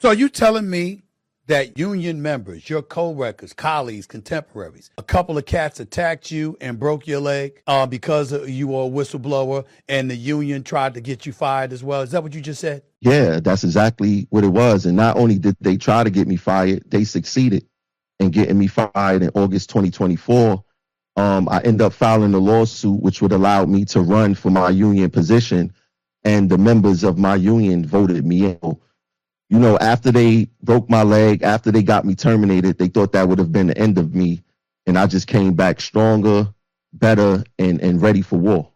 So are you telling me that union members, your co-workers, colleagues, contemporaries, a couple of cats attacked you and broke your leg because you were a whistleblower and the union tried to get you fired as well? Is that what you just said? Yeah, that's exactly what it was. And not only did they try to get me fired, they succeeded in getting me fired in August 2024. I ended up filing a lawsuit, which would allow me to run for my union position. And the members of my union voted me in. You know, after they broke my leg, after they got me terminated, they thought that would have been the end of me. And I just came back stronger, better, and ready for war.